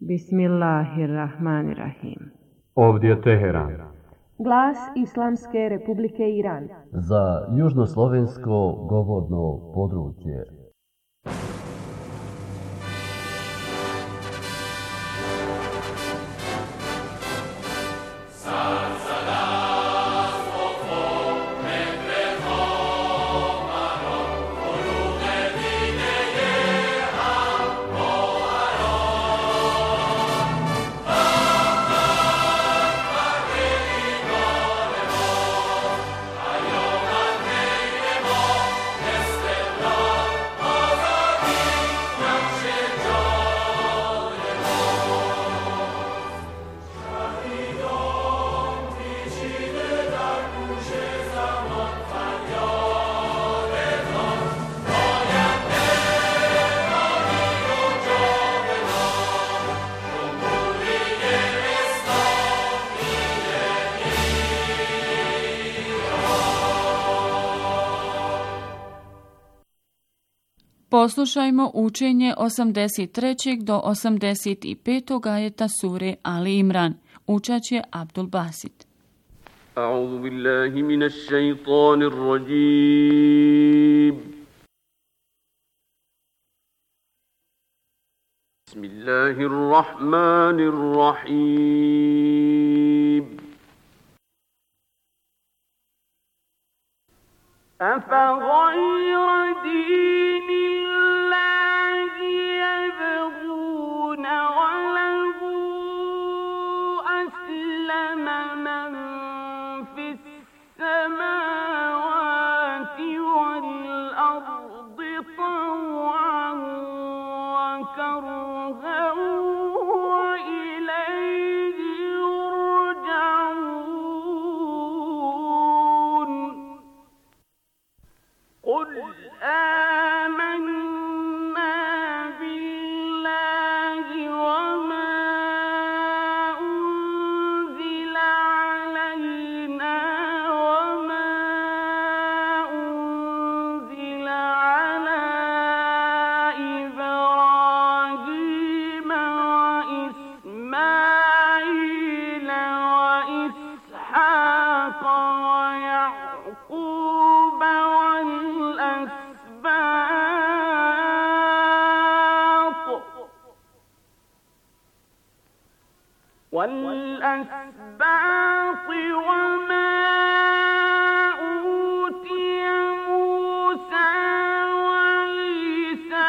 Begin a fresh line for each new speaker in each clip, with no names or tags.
Bismillahirrahmanirrahim.
Ovdje je Teheran.
Glas Islamske Republike Iran.
Za južnoslovensko govorno područje.
Poslušajmo učenje 83. do 85. ajeta sure Ali Imran. Učač je Abdul Basit.
A'udhu billahi minash shaitanir rajim. Bismillahirrahmanirrahim. أفغير دين الله يبغون وله أسلم من في السماوات والأرض طوعا وكرها وإليه يرجعون قل آمنا بالله وما أنزل علينا وما أنزل على إبراهيم وإسماعيل وإسحاق ويعقوب والأسباط وما أوتي موسى وعيسى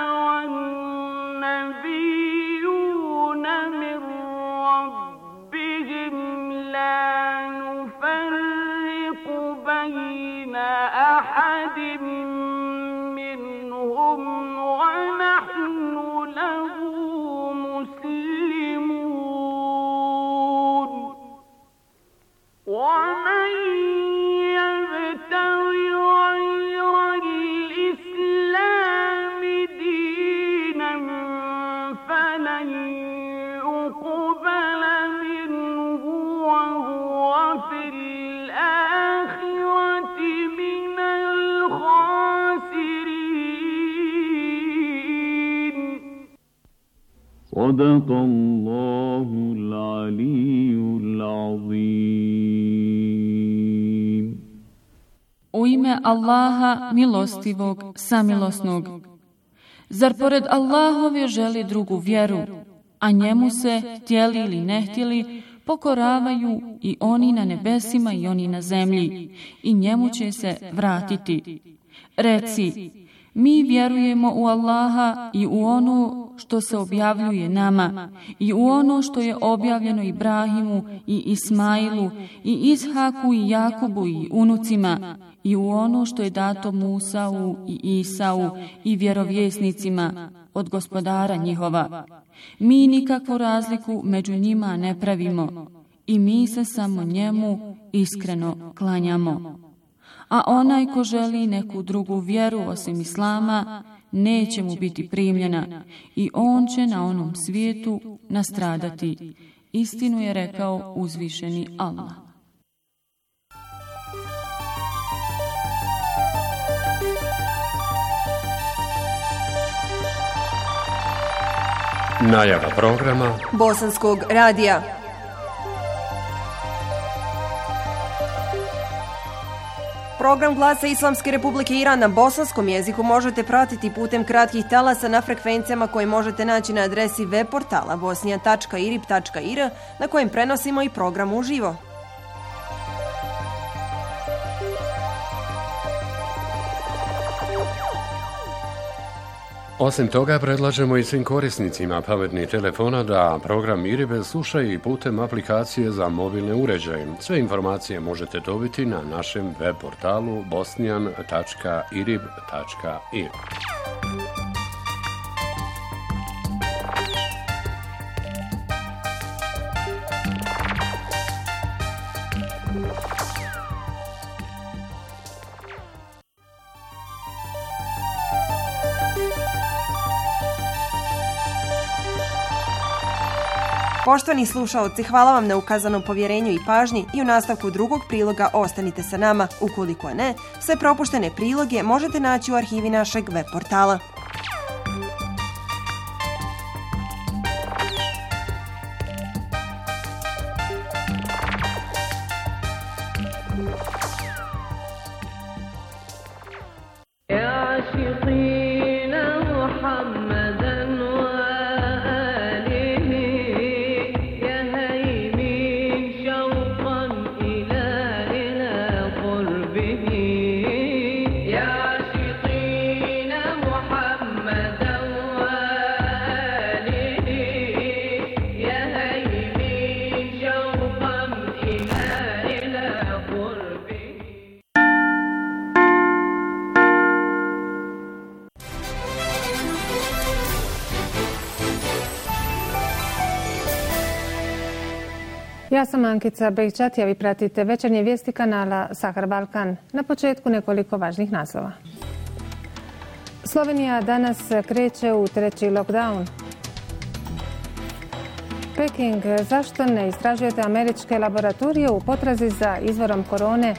والنبيون من ربهم لا نفرق بين أحد منهم ونحن له ومن يبتغ غير الإسلام دينا فلن يقبل منه وهو في الآخرة من الخاسرين. صدق الله العلي العظيم.
U ime Allaha milostivog, samilosnog. Zar pored Allahove želi drugu vjeru, a njemu se, htjeli ili ne htjeli, pokoravaju i oni na nebesima i oni na zemlji, i njemu će se vratiti. Reci, mi vjerujemo u Allaha i u ono što se objavljuje nama, i u ono što je objavljeno Ibrahimu i Ismailu i Ishaku i Jakubu i unucima, i u ono što je dato Musau i Isau i vjerovjesnicima od Gospodara njihova. Mi nikakvu razliku među njima ne pravimo i mi se samo njemu iskreno klanjamo. A onaj ko želi neku drugu vjeru osim Islama, neće mu biti primljena i on će na onom svijetu nastradati. Istinu je rekao uzvišeni Allah.
Najava programa
Bosanskog radija. Program Glasa Islamske Republike Iran na bosanskom jeziku možete pratiti putem kratkih talasa na frekvencijama koje možete naći na adresi web portala bosnija.irib.ir na kojem prenosimo i program uživo.
Osim toga, predlažemo i svim korisnicima pametnih telefona da program IRIB slušaju i putem aplikacije za mobilne uređaje. Sve informacije možete dobiti na našem web portalu bosnian.irib.ir.
Poštovani slušaoci, hvala vam na ukazanom povjerenju i pažnji i u nastavku drugog priloga ostanite sa nama. Ukoliko ne, sve propuštene priloge možete naći u arhivi našeg web portala.
Ja sam Ankica Bejčatija, vi pratite večernje vijesti kanala Sahar Balkan. Na početku nekoliko važnih naslova. Slovenija danas kreće u treći lockdown. Peking, zašto ne istražujete američke laboratorije u potrazi za izvorom korone?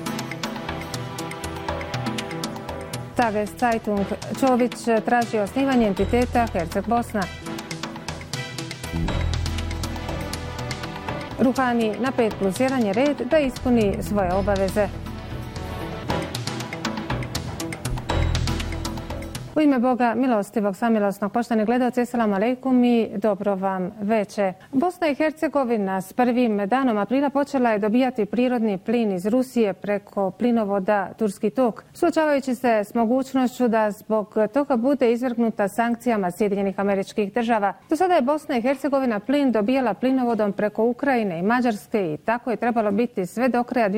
Tages Zeitung, Čović traži osnivanje entiteta Herceg-Bosna. Ruhani na 5+1 je red da ispuni svoje obaveze. U ime Boga milostivog, samilosnog, poštovani gledalci, assalamu alejkum i dobro vam veče. Bosna i Hercegovina s prvim danom aprila počela je dobijati prirodni plin iz Rusije preko plinovoda Turski tok, suočavajući se s mogućnošću da zbog toga bude izvrgnuta sankcijama Sjedinjenih Američkih Država. Do sada je Bosna i Hercegovina plin dobijala plinovodom preko Ukrajine i Mađarske i tako je trebalo biti sve do kraja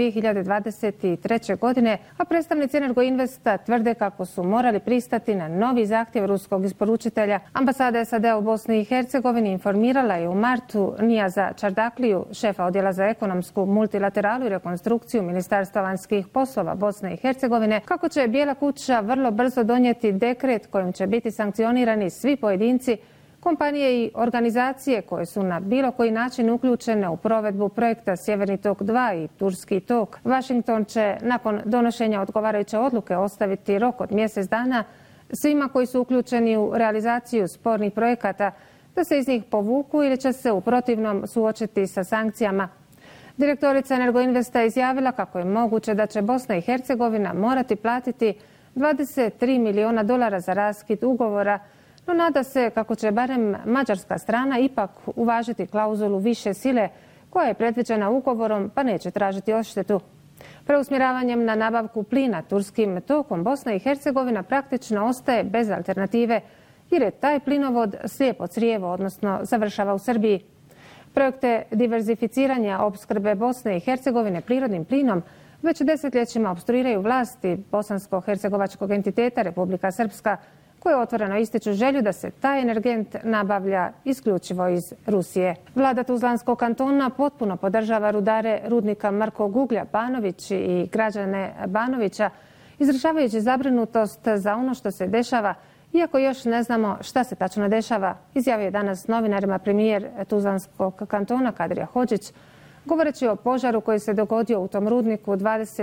2023. godine, a predstavnici Energoinvesta tvrde kako su morali pristati na novi zahtjev ruskog isporučitelja. Ambasada SAD u Bosni i Hercegovini informirala je u martu Nijaza Čardakliju, šefa odjela za ekonomsku multilateralu i rekonstrukciju Ministarstva vanjskih poslova Bosne i Hercegovine, kako će Bijela kuća vrlo brzo donijeti dekret kojim će biti sankcionirani svi pojedinci, kompanije i organizacije koje su na bilo koji način uključene u provedbu projekta Sjeverni tok 2 i Turski tok. Washington će nakon donošenja odgovarajuće odluke ostaviti rok od mjesec dana svima koji su uključeni u realizaciju spornih projekata da se iz njih povuku ili će se u protivnom suočiti sa sankcijama. Direktorica Energoinvesta izjavila kako je moguće da će Bosna i Hercegovina morati platiti $23 milijuna za raskid ugovora, no nada se kako će barem mađarska strana ipak uvažiti klauzulu više sile koja je predviđena ugovorom pa neće tražiti odštetu. Preusmjeravanjem na nabavku plina Turskim tokom Bosna i Hercegovina praktično ostaje bez alternative jer je taj plinovod slijepo crijevo, odnosno završava u Srbiji. Projekte diverzificiranja opskrbe Bosne i Hercegovine prirodnim plinom već desetljećima opstruiraju vlasti bosansko-hercegovačkog entiteta Republika Srpska, koje otvoreno ističu želju da se taj energent nabavlja isključivo iz Rusije. Vlada Tuzlanskog kantona potpuno podržava rudare rudnika Markog uglja Banović i građane Banovića, izražavajući zabrinutost za ono što se dešava, iako još ne znamo šta se tačno dešava, izjavio je danas novinarima premijer Tuzlanskog kantona Kadrija Hodžić, govoreći o požaru koji se dogodio u tom rudniku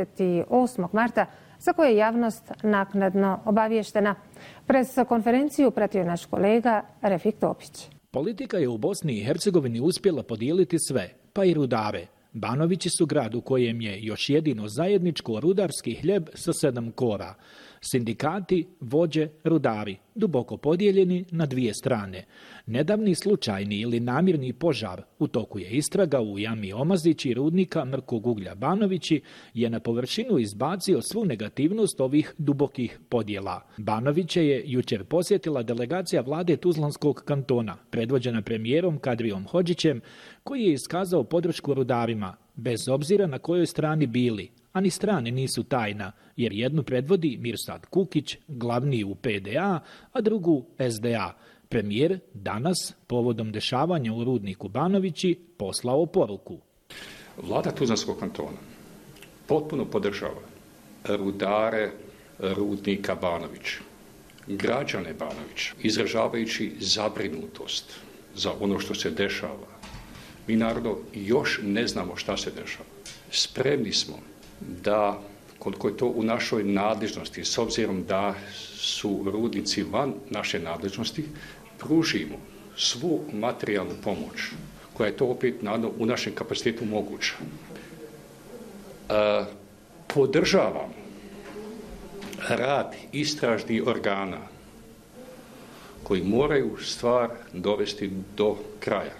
28. marta, za koje je javnost naknadno obavještena. Pres konferenciju pratio je naš kolega Refik Topić.
Politika je u Bosni i Hercegovini uspjela podijeliti sve, pa i rudare. Banovići su grad u kojem je još jedino zajedničko rudarski hljeb sa 7 kora. Sindikati, vođe, rudari, duboko podijeljeni na dvije strane. Nedavni slučajni ili namjerni požar, u toku je istraga u jami Omazići rudnika Mrkog uglja Banovići, je na površinu izbacio svu negativnost ovih dubokih podjela. Banoviće je jučer posjetila delegacija vlade Tuzlanskog kantona, predvođena premijerom Kadrijom Hodžićem, koji je iskazao podršku rudarima, bez obzira na kojoj strani bili, a ni strane nisu tajna, jer jednu predvodi Mirsad Kukić, glavni u PDA, a drugu SDA. Premijer danas, povodom dešavanja u rudniku Banovići, poslao poruku.
Vlada Tuzlanskog kantona potpuno podržava rudare rudnika Banović, građane Banović, izražavajući zabrinutost za ono što se dešava. Mi, narodo, još ne znamo šta se dešava. Spremni smo da, koliko je to u našoj nadležnosti, s obzirom da su rudnici van naše nadležnosti, pružimo svu materijalnu pomoć, koja je to opet u našem kapacitetu moguća. Podržavam rad istražnih organa koji moraju stvar dovesti do kraja.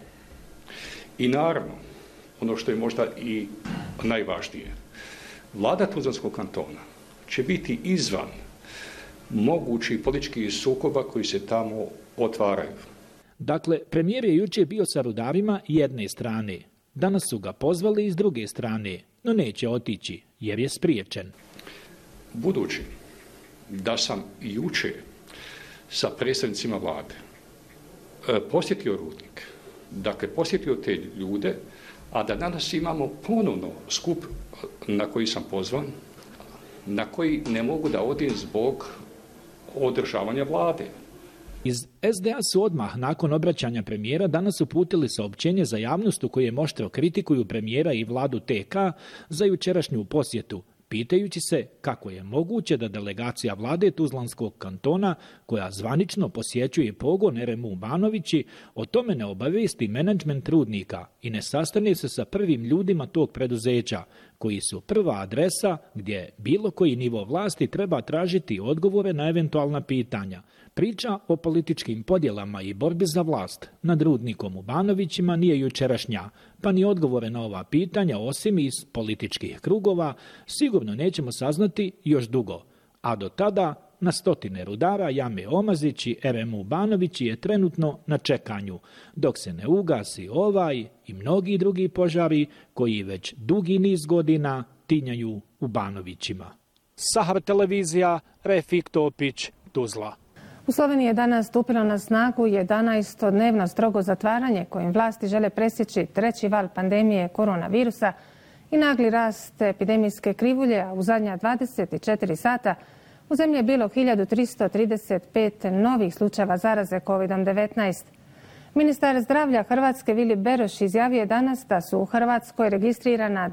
I naravno, ono što je možda i najvažnije, Vlada Tuzlanskog kantona će biti izvan mogućih političkih sukoba koji se tamo otvaraju.
Dakle, premijer je jučer bio sa rudarima jedne strane. Danas su ga pozvali iz druge strane, no neće otići jer je spriječen.
Budući da sam jučer sa predstavnicima vlade posjetio rudnik, dakle posjetio te ljude, a da danas imamo ponovno skup na koji sam pozvan, na koji ne mogu da odim zbog održavanja vlade.
Iz SDA su odmah nakon obraćanja premijera danas uputili saopćenje za javnost u kojem oštro kritikuju premijera i vladu TK za jučerašnju posjetu, pitajući se kako je moguće da delegacija vlade Tuzlanskog kantona, koja zvanično posjećuje pogon RMU Banovići, o tome ne obavijesti menadžment rudnika i ne sastane se sa prvim ljudima tog preduzeća, koji su prva adresa gdje bilo koji nivo vlasti treba tražiti odgovore na eventualna pitanja. Priča o političkim podjelama i borbi za vlast nad rudnikom u Banovićima nije jučerašnja, pa ni odgovore na ova pitanja, osim iz političkih krugova, sigurno nećemo saznati još dugo. A do tada, na stotine rudara jame Omazići RMU Banovići je trenutno na čekanju, dok se ne ugasi ovaj i mnogi drugi požari koji već dugi niz godina tinjaju u Banovićima. Sahar televizija, Refik Topić, Tuzla.
U Sloveniji je danas stupilo na snagu 11-dnevno strogo zatvaranje kojim vlasti žele presjeći treći val pandemije koronavirusa i nagli rast epidemijske krivulje, a u zadnja 24 sata u zemlji je bilo 1335 novih slučajeva zaraze COVID-19. Ministar zdravlja Hrvatske Vili Beroš izjavio je danas da su u Hrvatskoj registrirana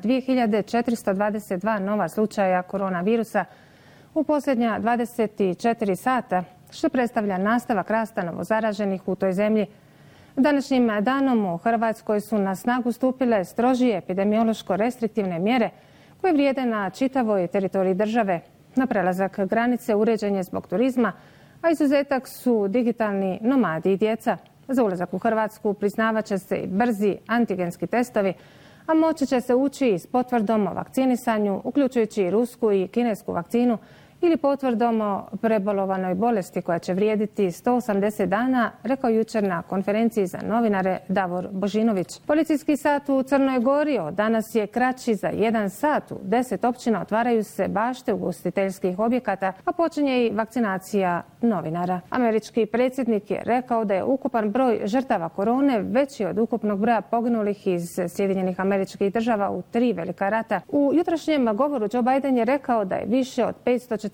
2422 nova slučaja koronavirusa u posljednja 24 sata, što predstavlja nastavak rasta novozaraženih u toj zemlji. Današnjim danom u Hrvatskoj su na snagu stupile strožije epidemiološko restriktivne mjere koje vrijede na čitavoj teritoriji države. Na prelazak granice uređen je zbog turizma, a izuzetak su digitalni nomadi i djeca. Za ulazak u Hrvatsku priznavat će se i brzi antigenski testovi, a moći će se ući s potvrdom o vakcinisanju, uključujući i rusku i kinesku vakcinu, ili potvrdom o prebolovanoj bolesti koja će vrijediti 180 dana, rekao jučer na konferenciji za novinare Davor Božinović. Policijski sat u Crnoj Gori od danas je kraći za 1 sat. U 10 općina otvaraju se bašte ugostiteljskih objekata, a počinje i vakcinacija novinara. Američki predsjednik je rekao da je ukupan broj žrtava korone veći od ukupnog broja poginulih iz Sjedinjenih Američkih Država u 3 velika rata. U jutrašnjem govoru Joe Biden je rekao da je više od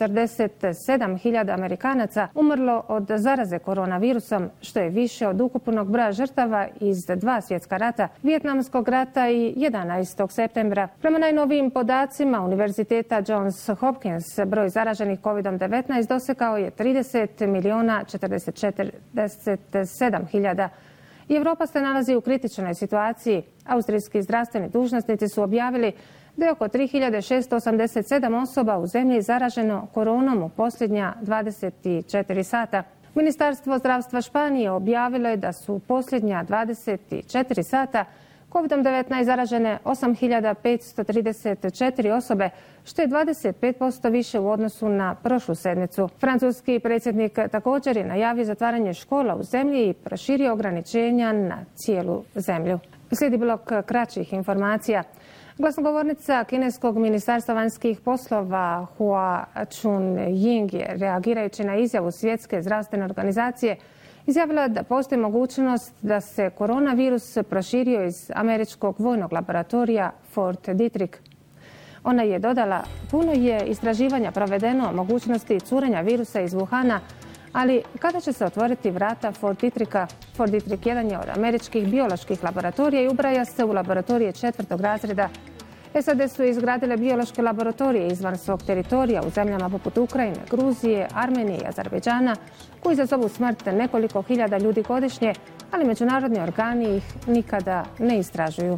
547.000 Amerikanaca umrlo od zaraze koronavirusom, što je više od ukupnog broja žrtava iz 2 svjetska rata, Vijetnamskog rata i 11. septembra. Prema najnovijim podacima Univerziteta Johns Hopkins, broj zaraženih COVID-19 dosegao je 30.047.000 I Europa se nalazi u kritičnoj situaciji. Austrijski zdravstveni dužnosnici su objavili da je oko 3687 osoba u zemlji zaraženo koronom u posljednja 24 sata. Ministarstvo zdravstva Španije objavilo je da su u posljednja 24 sata COVID-19 zaražene 8534 osobe, što je 25% više u odnosu na prošlu sedmicu. Francuski predsjednik također je najavio zatvaranje škola u zemlji i proširio ograničenja na cijelu zemlju. Slijedi blok kraćih informacija. Glasnogovornica kineskog ministarstva vanjskih poslova Hua Chunying je, reagirajući na izjavu Svjetske zdravstvene organizacije, izjavila da postoji mogućnost da se koronavirus proširio iz američkog vojnog laboratorija Fort Detrick. Ona je dodala, puno je istraživanja provedeno o mogućnosti curenja virusa iz Wuhana, ali kada će se otvoriti vrata Fort Detricka? Fort Detrick jedan je od američkih bioloških laboratorija i ubraja se u laboratorije 4. razreda. SAD su izgradile biološke laboratorije izvan svog teritorija u zemljama poput Ukrajine, Gruzije, Armenije i Azerbejdžana, koji izazovu smrt nekoliko hiljada ljudi godišnje, ali međunarodni organi ih nikada ne istražuju.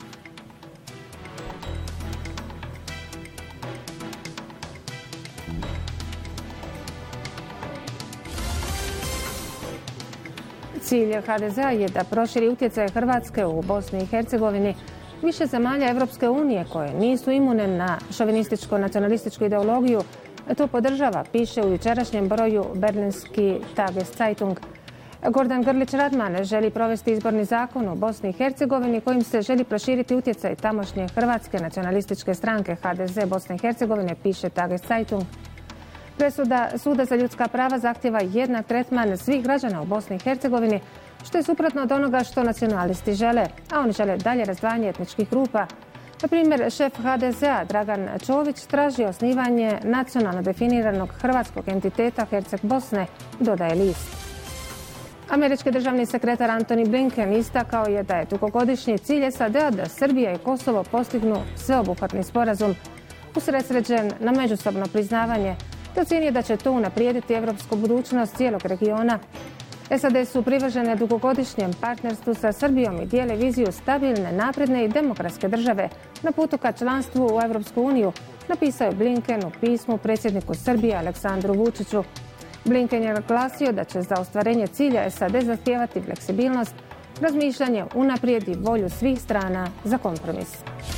Cilj HDZ-a je da proširi utjecaj Hrvatske u Bosni i Hercegovini. Više zemalja Evropske unije koje nisu imune na šovinističko-nacionalističku ideologiju to podržava, piše u jučerašnjem broju berlinski Tageszeitung. Gordan Grlić Radman želi provesti izborni zakon u Bosni i Hercegovini kojim se želi proširiti utjecaj tamošnje hrvatske nacionalističke stranke HDZ Bosne i Hercegovine, piše Tageszeitung. Presuda Suda za ljudska prava zahtjeva jednak tretman svih građana u Bosni i Hercegovini, što je suprotno od onoga što nacionalisti žele, a oni žele dalje razdvajanje etničkih grupa. Na primjer, šef HDZ-a Dragan Čović traži osnivanje nacionalno definiranog hrvatskog entiteta Herceg Bosne, dodaje list. Američki državni sekretar Antony Blinken istakao je da je dugogodišnji cilj SAD-a da Srbija i Kosovo postignu sveobuhvatni sporazum usredsređen na međusobno priznavanje, te ocjenjuje da će to unaprijediti evropsku budućnost cijelog regiona. SAD su privržene dugogodišnjem partnerstvu sa Srbijom i dijele viziju stabilne, napredne i demokratske države na putu ka članstvu u Evropsku uniju, napisao je Blinken u pismu predsjedniku Srbije Aleksandru Vučiću. Blinken je naglasio da će za ostvarenje cilja SAD zahtijevati fleksibilnost, razmišljanje, unaprijed i volju svih strana za kompromis.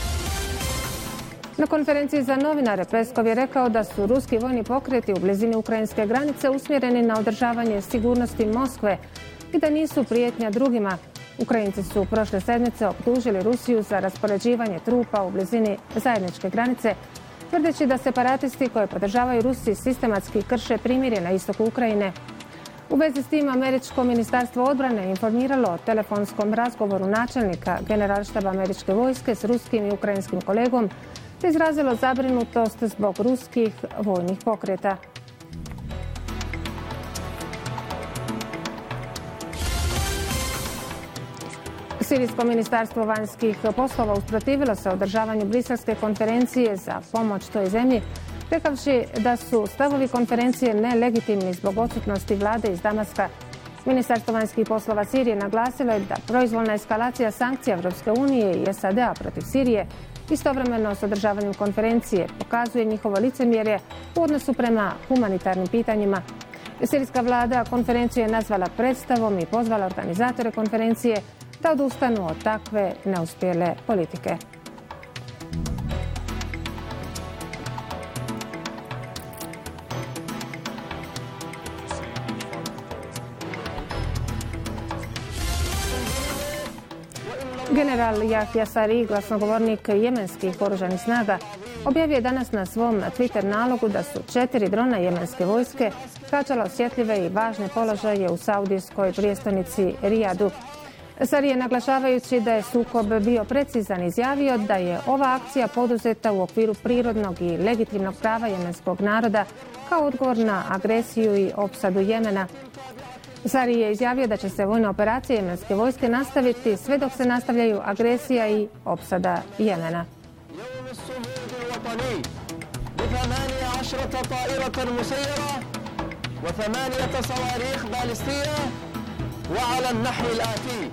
Na konferenciji za novinare Peskov je rekao da su ruski vojni pokreti u blizini ukrajinske granice usmjereni na održavanje sigurnosti Moskve i da nisu prijetnja drugima. Ukrajinci su prošle sedmice optužili Rusiju za raspoređivanje trupa u blizini zajedničke granice, tvrdeći da separatisti koje podržavaju Rusiji sistematski krše primirje na istoku Ukrajine. U vezi s tim američko ministarstvo odbrane informiralo o telefonskom razgovoru načelnika generalštaba američke vojske s ruskim i ukrajinskim kolegom, te izrazilo zabrinutost zbog ruskih vojnih pokreta. Sirijsko ministarstvo vanjskih poslova usprotivilo se održavanju briselske konferencije za pomoć toj zemlji, rekavši da su stavovi konferencije nelegitimni zbog odsutnosti vlade iz Damaska. Ministarstvo vanjskih poslova Sirije naglasilo je da proizvoljna eskalacija sankcija Evropske unije i SAD-a protiv Sirije istovremeno s održavanjem konferencije pokazuje njihovo licemjerje u odnosu prema humanitarnim pitanjima. Sirijska vlada konferenciju je nazvala predstavom i pozvala organizatore konferencije da odustanu od takve neuspjele politike. General Jahja Sari, glasnogovornik jemenskih oružanih snaga, objavio je danas na svom Twitter nalogu da su 4 drona jemenske vojske kačala osjetljive i važne položaje u saudijskoj prijestolnici Rijadu. Sari je, naglašavajući da je sukob bio precizan, izjavio da je ova akcija poduzeta u okviru prirodnog i legitimnog prava jemenskog naroda kao odgovor na agresiju i opsadu Jemena. Sari je izjavio da će se vojne operacije jemenske vojske nastaviti sve dok se nastavljaju agresija i opsada Jemena.
وعلى النحو الآتي.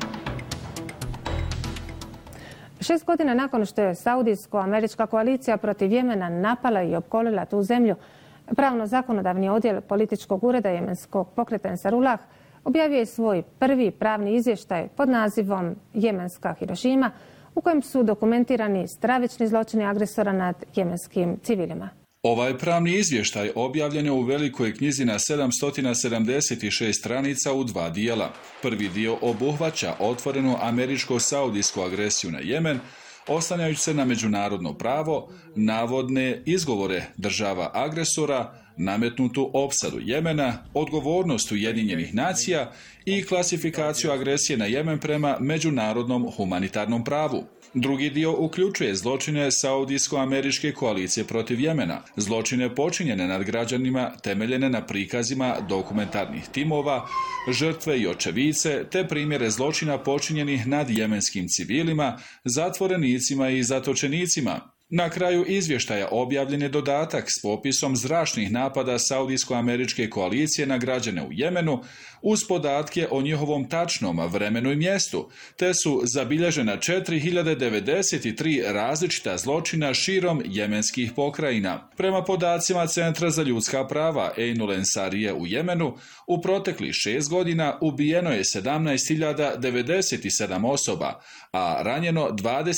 6 godina nakon što je saudijsko-američka koalicija protiv Jemena napala i opkolila tu zemlju, pravno-zakonodavni odjel političkog ureda jemenskog pokreta Ensarullah objavio je svoj prvi pravni izvještaj pod nazivom Jemenska Hirošima, u kojem su dokumentirani stravični zločini agresora nad jemenskim civilima.
Ovaj pravni izvještaj objavljen je u velikoj knjizi na 776 stranica u 2 dijela. Prvi dio obuhvaća otvorenu američko-saudijsku agresiju na Jemen, oslanjajući se na međunarodno pravo, navodne izgovore država agresora, nametnutu opsadu Jemena, odgovornost Ujedinjenih nacija i klasifikaciju agresije na Jemen prema međunarodnom humanitarnom pravu. Drugi dio uključuje zločine saudijsko-američke koalicije protiv Jemena, zločine počinjene nad građanima temeljene na prikazima dokumentarnih timova, žrtve i očevice, te primjere zločina počinjenih nad jemenskim civilima, zatvorenicima i zatočenicima. Na kraju izvještaja objavljen je dodatak s popisom zračnih napada saudijsko-američke koalicije na građane u Jemenu uz podatke o njihovom tačnom vremenu i mjestu, te su zabilježena 4093 različita zločina širom jemenskih pokrajina. Prema podacima Centra za ljudska prava Einul Ensarije u Jemenu, u proteklih 6 godina ubijeno je 17.097 osoba, a ranjeno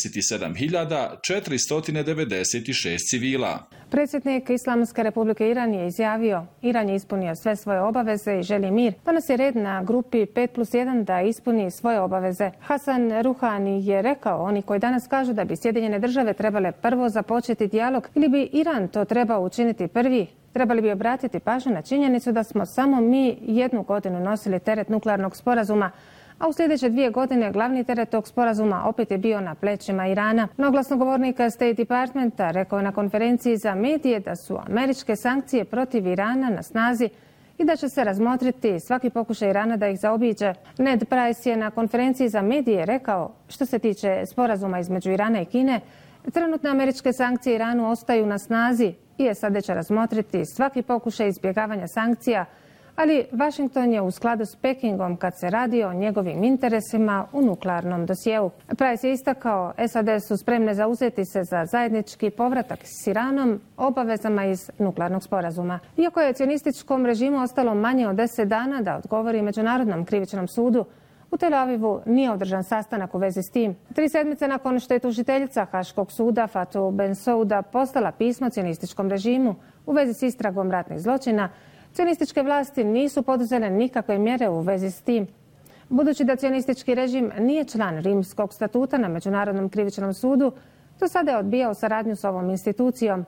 27.496 civila.
Predsjednik Islamske Republike Iran je izjavio: Iran je ispunio sve svoje obaveze i želi mir. Danas je red na grupi 5+1 da ispuni svoje obaveze. Hasan Ruhani je rekao: oni koji danas kažu da bi Sjedinjene države trebale prvo započeti dijalog ili bi Iran to trebao učiniti prvi, trebali bi obratiti pažnju na činjenicu da smo samo mi 1 godinu nosili teret nuklearnog sporazuma, a u sljedeće 2 godine glavni teret tog sporazuma opet je bio na plećima Irana. No, glasnogovornik State Departmenta rekao je na konferenciji za medije da su američke sankcije protiv Irana na snazi i da će se razmotriti svaki pokušaj Irana da ih zaobiđe. Ned Price je na konferenciji za medije rekao: što se tiče sporazuma između Irana i Kine, trenutne američke sankcije Iranu ostaju na snazi i SAD će razmotriti svaki pokušaj izbjegavanja sankcija, ali Washington je u skladu s Pekingom kad se radi o njegovim interesima u nuklearnom dosjeu. Price je istakao: SAD su spremne zauzeti se za zajednički povratak s Iranom obavezama iz nuklearnog sporazuma. Iako je cionističkom režimu ostalo manje od 10 dana da odgovori Međunarodnom krivičnom sudu, u Tel Avivu nije održan sastanak u vezi s tim. 3 sedmice nakon što je tužiteljica Haškog suda Fatou Bensouda poslala pismo cionističkom režimu u vezi s istragom ratnih zločina, cionističke vlasti nisu poduzele nikakve mjere u vezi s tim. Budući da cionistički režim nije član Rimskog statuta na Međunarodnom krivičnom sudu, do sada je odbijao saradnju s ovom institucijom.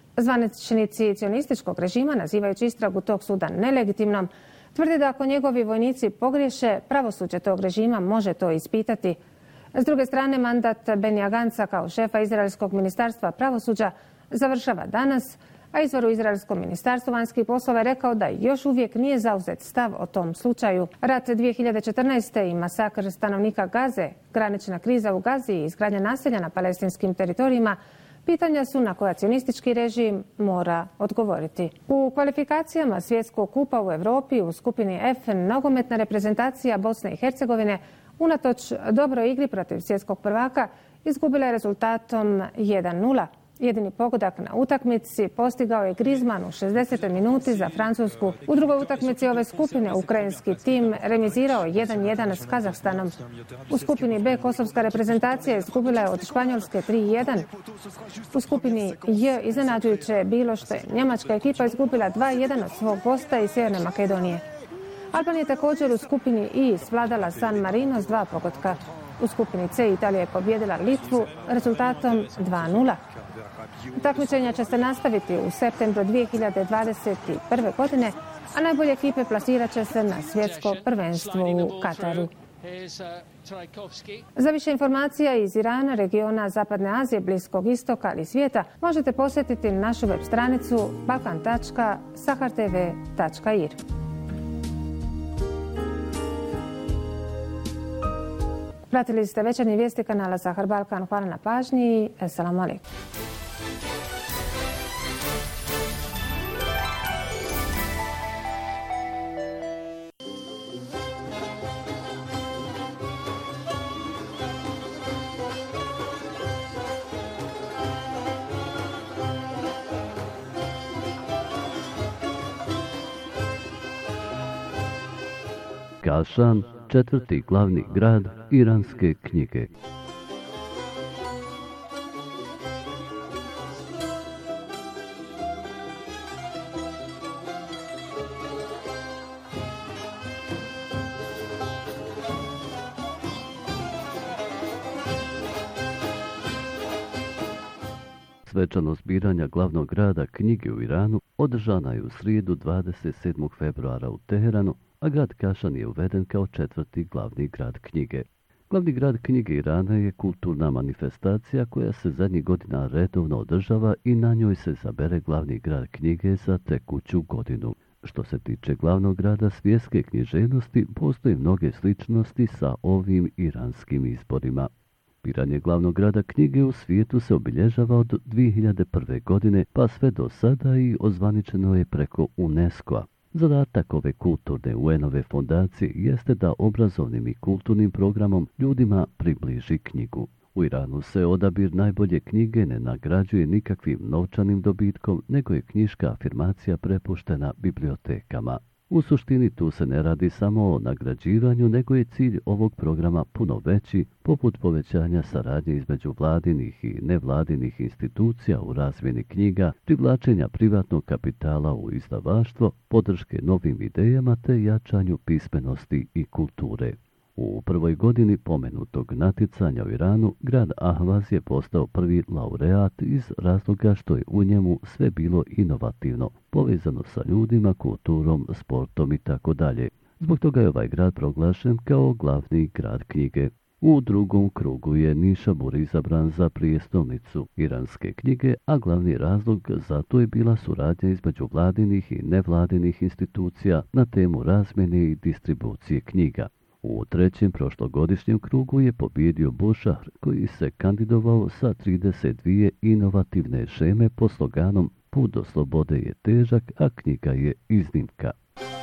Zvaničnici cionističkog režima, nazivajući istragu tog suda nelegitimnom, tvrde da ako njegovi vojnici pogriješe, pravosuđe tog režima može to ispitati. S druge strane, mandat Benija Ganca kao šefa Izraelskog ministarstva pravosuđa završava danas, a izvor u Izraelskom ministarstvu vanjskih poslova je rekao da još uvijek nije zauzet stav o tom slučaju. Rat 2014. i masakr stanovnika Gaze, granična kriza u Gazi i izgradnja naselja na palestinskim teritorijima pitanja su na koja cionistički režim mora odgovoriti. U kvalifikacijama svjetskog kupa u Europi u skupini F nogometna reprezentacija Bosne i Hercegovine unatoč dobroj igri protiv svjetskog prvaka izgubila je rezultatom 1:0. Jedini pogodak na utakmici postigao je Griezmann u 60. minuti za Francusku. U drugoj utakmici ove skupine ukrajinski tim remizirao 1:1 s Kazahstanom. U skupini B kosovska reprezentacija izgubila je od Španjolske 3:1. U skupini J iznenađujuće je bilo što je njemačka ekipa izgubila 2:1 od svog gosta iz Sjeverne Makedonije. Albanija je također u skupini I svladala San Marino s 2 pogotka. U skupini C Italija je pobijedila Litvu rezultatom 2:0. Takmičenja će se nastaviti u septembru 2021. godine, a najbolje ekipe plasirat će se na svjetsko prvenstvo u Kataru. Za više informacija iz Irana, regiona Zapadne Azije, Bliskog istoka ali svijeta možete posjetiti našu web stranicu balkan.sahartv.ir. Pratili ste večernje vijesti kanala Sahar Balkan. Hvala na pažnji. Assalamu alaikum.
Kašan, četvrti glavni grad iranske knjige. Svečanost biranja glavnog grada knjige u Iranu održana je u srijedu 27. februara u Teheranu, a grad Kašan je uveden kao četvrti glavni grad knjige. Glavni grad knjige Irana je kulturna manifestacija koja se zadnjih godina redovno održava i na njoj se zabere glavni grad knjige za tekuću godinu. Što se tiče glavnog grada svjetske književnosti, postoje mnoge sličnosti sa ovim iranskim izborima. Biranje glavnog grada knjige u svijetu se obilježava od 2001. godine pa sve do sada i ozvaničeno je preko UNESCO-a. Zadatak ove kulturne UN-ove fondacije jeste da obrazovnim i kulturnim programom ljudima približi knjigu. U Iranu se odabir najbolje knjige ne nagrađuje nikakvim novčanim dobitkom, nego je knjiška afirmacija prepuštena bibliotekama. U suštini tu se ne radi samo o nagrađivanju, nego je cilj ovog programa puno veći, poput povećanja saradnje između vladinih i nevladinih institucija u razmjeni knjiga, privlačenja privatnog kapitala u izdavaštvo, podrške novim idejama te jačanju pismenosti i kulture. U prvoj godini pomenutog natjecanja u Iranu, grad Ahvaz je postao prvi laureat iz razloga što je u njemu sve bilo inovativno, povezano sa ljudima, kulturom, sportom itd. Zbog toga je ovaj grad proglašen kao glavni grad knjige. U drugom krugu je Nišabur izabran za prijestolnicu iranske knjige, a glavni razlog za to je bila suradnja između vladinih i nevladinih institucija na temu razmjene i distribucije knjiga. U trećem prošlogodišnjem krugu je pobjedio Bušahr, koji se kandidovao sa 32 inovativne šeme pod sloganom Put do slobode je težak, a knjiga je iznimka.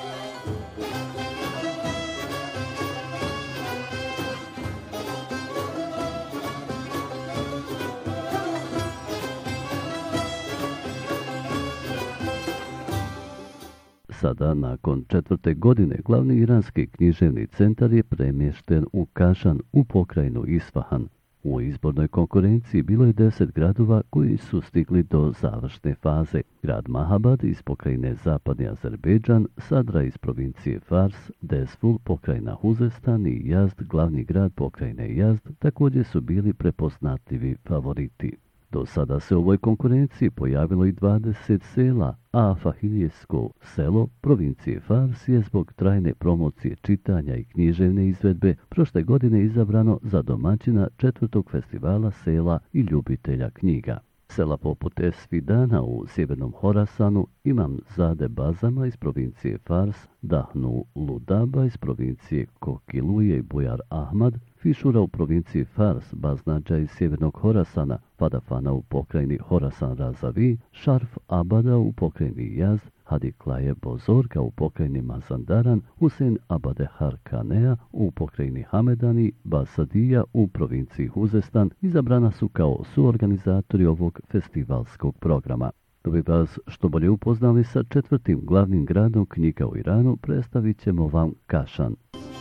Sada, nakon 4. godine, glavni iranski književni centar je premješten u Kašan u pokrajinu Isfahan. U izbornoj konkurenciji bilo je 10 gradova koji su stigli do završne faze. Grad Mahabad iz pokrajine Zapadni Azerbejdžan, Sadra iz provincije Fars, Desful, pokrajina Huzestan i Yazd, glavni grad pokrajine Yazd, također su bili prepoznatljivi favoriti. Do sada se u ovoj konkurenciji pojavilo i 20 sela, a Fahilijesko selo provincije Fars je zbog trajne promocije čitanja i književne izvedbe prošle godine izabrano za domaćina 4. festivala sela i ljubitelja knjiga. Sela poput Esfidana u sjevernom Horasanu, Imam Zade Bazama iz provincije Fars, Dahnu Ludaba iz provincije Kokiluje i Bujar Ahmad, Fišura u provinciji Fars, Baznađa iz sjevernog Horasana, Fadafana u pokrajini Horasan Razavi, Šarf Abada u pokrajini Jaz, Hadiklaje Bozorga u pokrajini Mazandaran, Husein Abade Harkanea u pokrajini Hamedani, Basadija u provinciji Huzestan izabrana su kao suorganizatori ovog festivalskog programa. Da bi vas što bolje upoznali sa 4. glavnim gradom knjiga u Iranu, predstavit ćemo vam Kašan.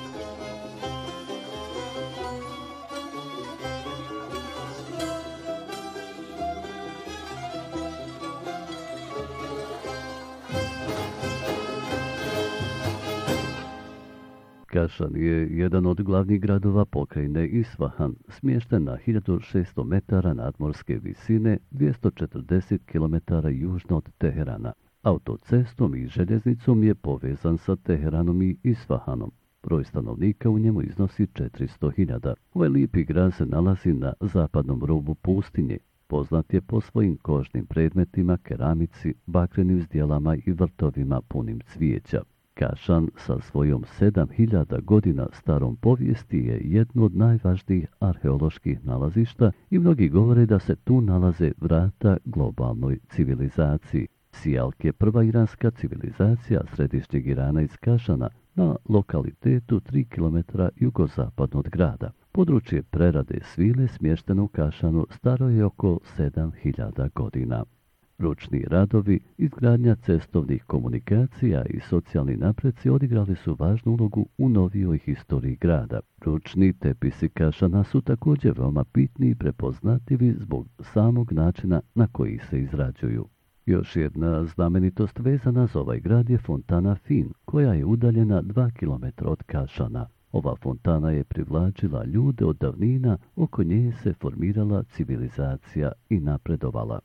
Kašan je jedan od glavnih gradova pokrajine Isfahan, smješten na 1600 metara nadmorske visine, 240 km južno od Teherana. Autocestom i željeznicom je povezan sa Teheranom i Isfahanom. Broj stanovnika u njemu iznosi 400.000. Ovaj lijepi grad se nalazi na zapadnom rubu pustinje. Poznat je po svojim kožnim predmetima, keramici, bakrenim zdjelama i vrtovima punim cvijeća. Kašan sa svojom 7000 godina starom povijesti je jedno od najvažnijih arheoloških nalazišta i mnogi govore da se tu nalaze vrata globalnoj civilizaciji. Sijalk je prva iranska civilizacija središnjeg Irana iz Kašana na lokalitetu 3 km jugozapadno od grada. Područje prerade svile smješteno u Kašanu staro je oko 7000 godina. Ručni radovi, izgradnja cestovnih komunikacija i socijalni napreci odigrali su važnu ulogu u novijoj historiji grada. Ručni tepisi Kašana su također veoma bitni i prepoznatljivi zbog samog načina na koji se izrađuju. Još jedna znamenitost vezana za ovaj grad je fontana Fin, koja je udaljena 2 km od Kašana. Ova fontana je privlačila ljude od davnina, oko nje se formirala civilizacija i napredovala.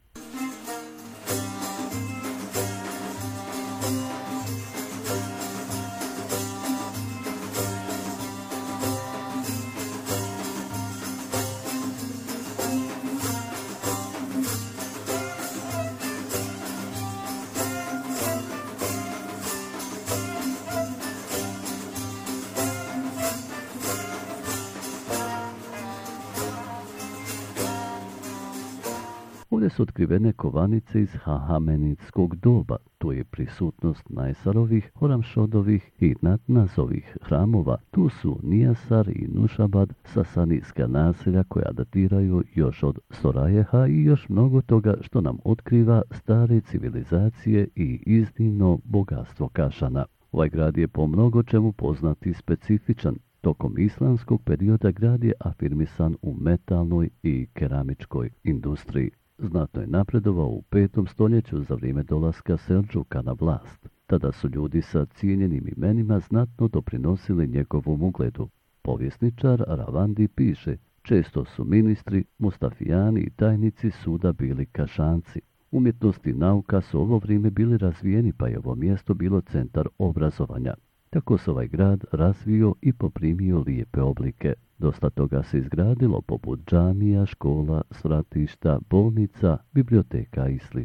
Ovdje su otkrivene kovanice iz Hahamenidskog doba, tu je prisutnost Najsarovih, Horamšodovih i Natnazovih hramova, tu su Nijasar i Nušabad, sasanijska naselja koja datiraju još od Sorajeha i još mnogo toga što nam otkriva stare civilizacije i iznimno bogatstvo Kašana. Ovaj grad je po mnogo čemu poznat i specifičan. Tokom islamskog perioda grad je afirmisan u metalnoj i keramičkoj industriji. Znatno je napredovao u 5. stoljeću za vrijeme dolaska Selđuka na vlast. Tada su ljudi sa cijenjenim imenima znatno doprinosili njegovom ugledu. Povjesničar Ravandi piše, često su ministri, mustafijani i tajnici suda bili Kašanci. Umjetnost i nauka su ovo vrijeme bili razvijeni, pa je ovo mjesto bilo centar obrazovanja. Tako se ovaj grad razvio i poprimio lijepe oblike. Dosta toga se izgradilo poput džamija, škola, svratišta, bolnica, biblioteka i sl.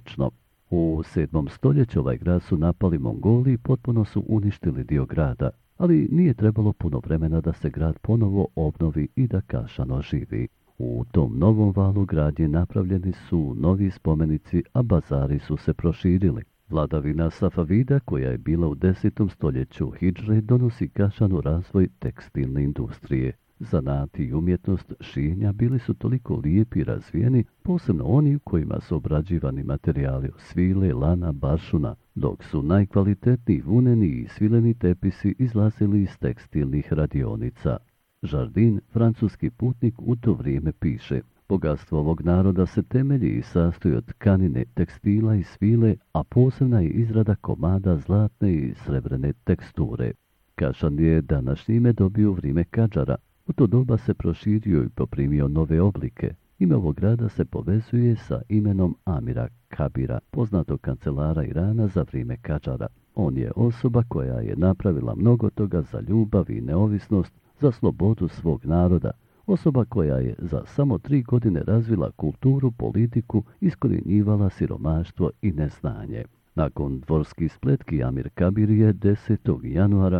U 7. stoljeću ovaj grad su napali Mongoli i potpuno su uništili dio grada, ali nije trebalo puno vremena da se grad ponovo obnovi i da Kašan oživi. U tom novom valu gradnje napravljeni su novi spomenici, a bazari su se proširili. Vladavina Safavida, koja je bila u 10. stoljeću Hidžre, donosi Kašanu razvoj tekstilne industrije. Zanati i umjetnost šijenja bili su toliko lijepi i razvijeni, posebno oni u kojima su obrađivani materijali od svile, lana, bašuna, dok su najkvalitetniji vuneni i svileni tepisi izlazili iz tekstilnih radionica. Jardin, francuski putnik, u to vrijeme piše: bogatstvo ovog naroda se temelji i sastoji od tkanine, tekstila i svile, a posebna je izrada komada zlatne i srebrne teksture. Kašan je današnje ime dobio u vrijeme Kadžara. U to doba se proširio i poprimio nove oblike. Ime ovog grada se povezuje sa imenom Amira Kabira, poznatog kancelara Irana za vrijeme Kadžara. On je osoba koja je napravila mnogo toga za ljubav i neovisnost, za slobodu svog naroda. Osoba koja je za samo 3 godine razvila kulturu, politiku, iskorjenjivala siromaštvo i neznanje. Nakon dvorskih spletki Amir Kabir je 10. januara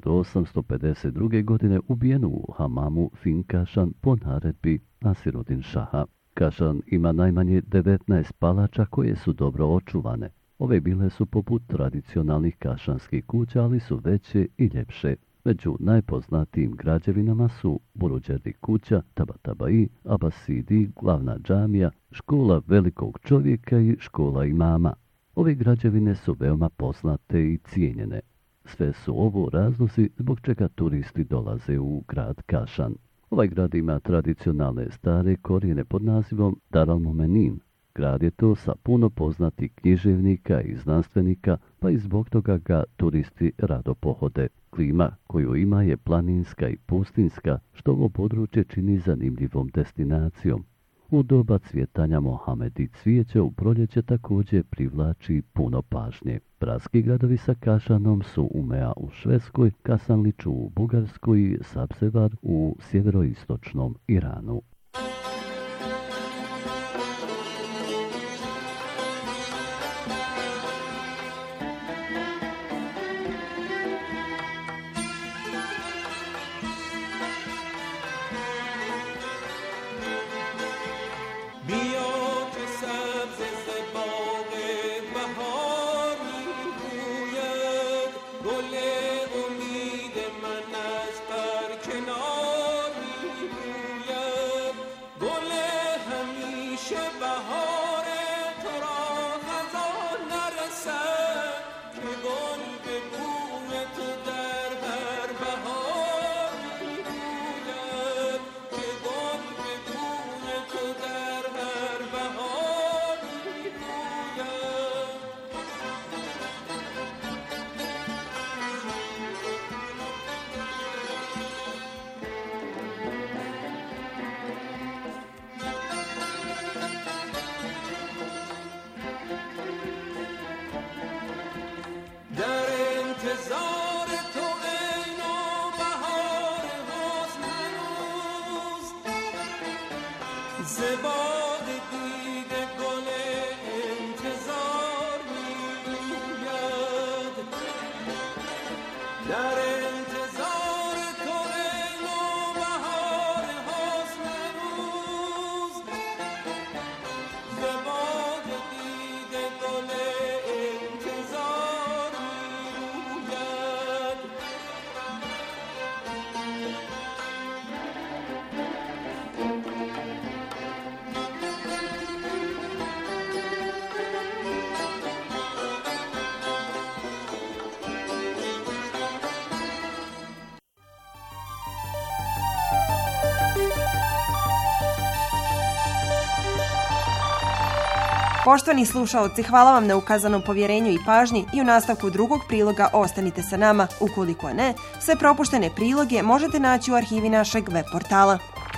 1852. godine ubijen u hamamu Fin Kašan po naredbi Nasiruddin Šaha. Kašan ima najmanje 19 palača koje su dobro očuvane. Ove bile su poput tradicionalnih kašanskih kuća, ali su veće i ljepše. Među najpoznatijim građevinama su Buruđerdi kuća, Tabatabai, Abasidi, glavna džamija, škola velikog čovjeka i škola imama. Ove građevine su veoma poznate i cijenjene. Sve su ovo razlozi zbog čega turisti dolaze u grad Kašan. Ovaj grad ima tradicionalne stare korijene pod nazivom Dar al-Mumenin. Grad je to sa puno poznatih književnika i znanstvenika, pa i zbog toga ga turisti rado pohode. Klima koju ima je planinska i pustinska, što ovo područje čini zanimljivom destinacijom. U doba cvjetanja Mohamedi cvijeće u proljeće također privlači puno pažnje. Bratski gradovi sa Kašanom su Umea u Švedskoj, Kasanlić u Bugarskoj i Sabsevar u sjeveroistočnom Iranu.
بهار تو را
Poštovani slušaoci, hvala vam na ukazanom povjerenju i pažnji i u nastavku drugog priloga ostanite sa nama. Ukoliko ne, sve propuštene priloge možete naći u arhivi našeg web portala.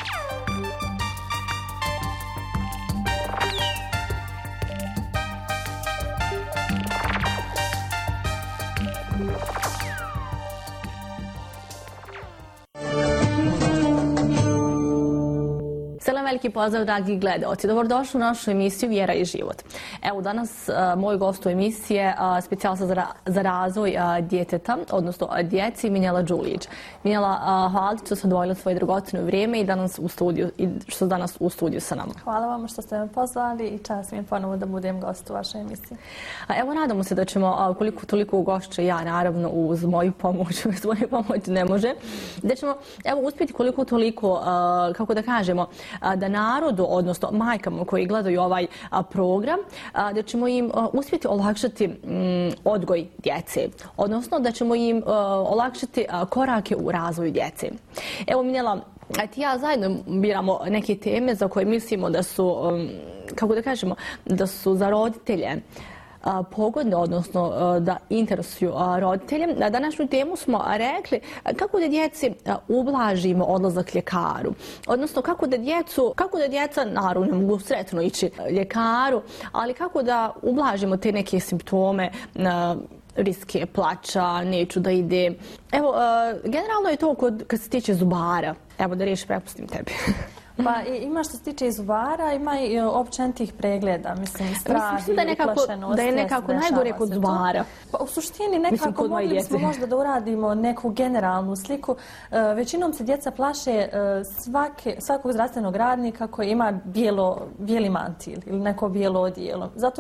Veliki pozdrav, dragi gledaoci. Dobrodošli u našu emisiju Vjera i život. Evo, danas moj gost u emisiji je specijalista za razvoj djeteta, odnosno djeci, Minjela Đulić. Minjela, hvala što ste odvojili svoje dragocjeno vrijeme i što ste danas u studiju sa nama.
Hvala vam što ste me pozvali i čast mi je ponovo da budem gost u vašoj emisiji.
Evo, nadamo se da ćemo, koliko toliko ugošće, ja naravno uz moju pomoć, bez moje pomoći ne može, da ćemo uspjeti koliko toliko, kako da kažemo, da narodu, odnosno majkama koji gledaju ovaj program, da ćemo im uspjeti olakšati odgoj djece, odnosno da ćemo im olakšati korake u razvoju djece. Evo, Minjela, ti ja zajedno biramo neke teme za koje mislimo da su, kako da kažemo, da su za roditelje pogodne, odnosno da interesuju roditelje. Na današnju temu smo rekli kako da djeci ublažimo odlazak ljekaru. Odnosno kako da djeca, naravno ne mogu sretno ići ljekaru, ali kako da ublažimo te neke simptome, riske plača, neću da ide. Evo, generalno je to kad se tiče zubara. Evo da riješi prepustim tebi.
Pa ima što se tiče i zubara, ima i općenitih pregleda, mislim, strah i uplašenost.
Da je nekako najgore kod zubara.
Pa u suštini nekako mogli bismo možda da uradimo neku generalnu sliku. Većinom se djeca plaše svakog zdravstvenog radnika koji ima bijeli mantil ili neko bijelo odijelo. Zato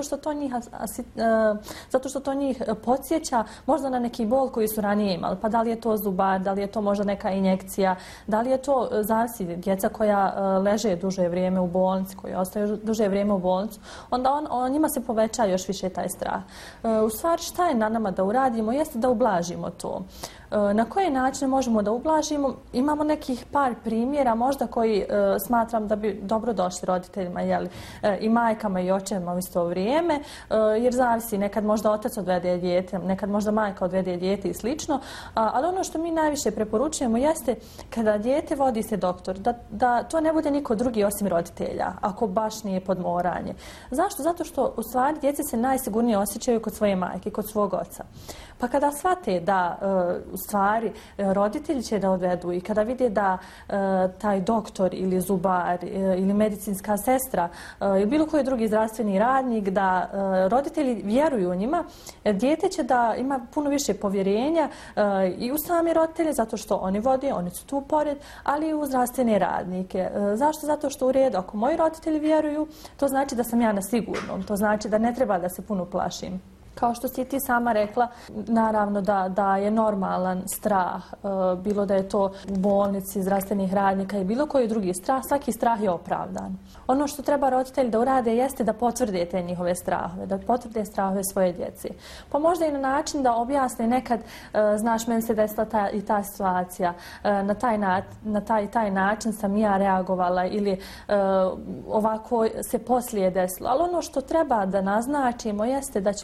što to njih podsjeća možda na neki bol koji su ranije imali. Pa da li je to zubar, da li je to možda neka injekcija, da li je to zavisi djeca koja leže duže vrijeme u bolnici, koji ostaju duže vrijeme u bolnicu, onda njima se poveća još više taj strah. U stvari, šta je na nama da uradimo jeste da ublažimo to. Na koje načine možemo da ublažimo? Imamo nekih par primjera možda koji smatram da bi dobro došli roditeljima, i majkama i očevima u isto vrijeme, jer zavisi, nekad možda otac odvede dijete, nekad možda majka odvede dijete i slično, ali ono što mi najviše preporučujemo jeste kada dijete vodi se doktor, da to ne bude niko drugi osim roditelja, ako baš nije podmoranje. Zašto? Zato što u stvari djeci se najsigurnije osjećaju kod svoje majke, kod svog oca. Pa kada shvate da u stvari roditelji će da odvedu i kada vide da taj doktor ili zubar ili medicinska sestra ili bilo koji drugi zdravstveni radnik, da roditelji vjeruju u njima, dijete će da ima puno više povjerenja i u sami roditelje, zato što oni vode, oni su tu pored, ali i u zdravstvene radnike. Zašto? Zato što u redu, ako moji roditelji vjeruju, to znači da sam ja na sigurnom, to znači da ne treba da se puno plašim. Kao što si ti sama rekla, naravno da je normalan strah, bilo da je to u bolnici, zdravstvenih radnika i bilo koji drugi strah, svaki strah je opravdan. Ono što treba roditelji da urade jeste da potvrde te njihove strahove, da potvrde strahove svoje djece. Pa možda i na način da objasne nekad, znaš, meni se desila i ta situacija, na taj način sam ja reagovala ili ovako se poslije desilo. Ali ono što treba da naznačimo jeste da ćemo uvijek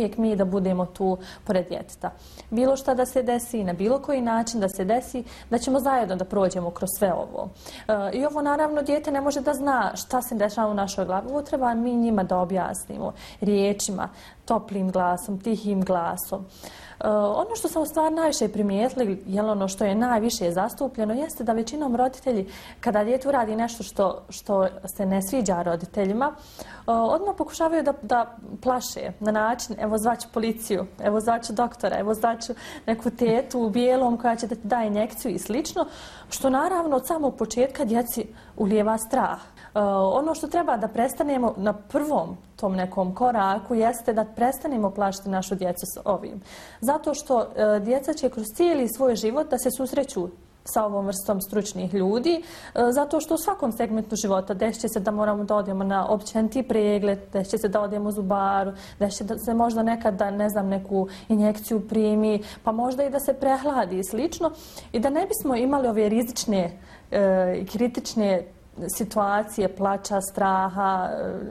uvijek mi da budemo tu pored djeteta. Bilo šta da se desi, na bilo koji način da se desi, da ćemo zajedno da prođemo kroz sve ovo. I ovo naravno dijete ne može da zna šta se dešava u našoj glavi. Ovo treba mi njima da objasnimo riječima, toplim glasom, tihim glasom. Ono što sam u stvari najviše primijetili, ono što je najviše zastupljeno, jeste da većinom roditelji, kada dijete uradi nešto što se ne sviđa roditeljima, odmah pokušavaju da plaše na način, evo zvaću policiju, evo zvaću doktora, evo zvaću neku tetu u bijelom koja će da ti daje injekciju i slično, što naravno od samog početka djeci ulijeva strah. Ono što treba da prestanemo na prvom tom nekom koraku jeste da prestanemo plašiti našu djecu s ovim. Zato što djeca će kroz cijeli svoj život da se susreću sa ovom vrstom stručnih ljudi, zato što u svakom segmentu života desit će se da moramo da odemo na općeniti pregled, desit će se da odemo u zubaru, desit će da se možda nekad da, ne znam, neku injekciju primi, pa možda i da se prehladi i slično. I da ne bismo imali ove rizične i kritične situacije, plaća, straha,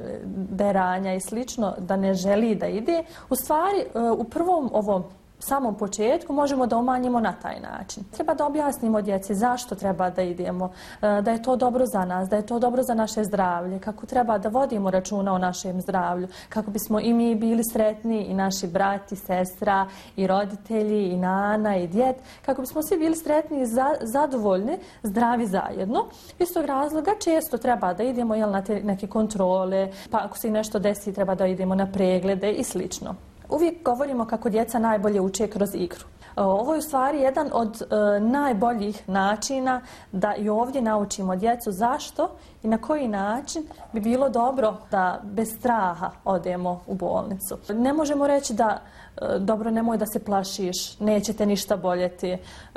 deranja i slično, da ne želi da ide, u stvari u prvom ovom samom početku možemo da umanjimo na taj način. Treba da objasnimo djeci zašto treba da idemo, da je to dobro za nas, da je to dobro za naše zdravlje, kako treba da vodimo računa o našem zdravlju, kako bismo i mi bili sretni, i naši brat i sestra, i roditelji, i nana, i djed, kako bismo svi bili sretni i zadovoljni, zdravi zajedno. Iz tog razloga često treba da idemo na te neke kontrole, pa ako se nešto desi treba da idemo na preglede i slično. Uvijek govorimo kako djeca najbolje uče kroz igru. Ovo je u stvari jedan od najboljih načina da i ovdje naučimo djecu zašto i na koji način bi bilo dobro da bez straha odemo u bolnicu. Ne možemo reći da dobro, nemoj da se plašiš, neće te ništa boljeti.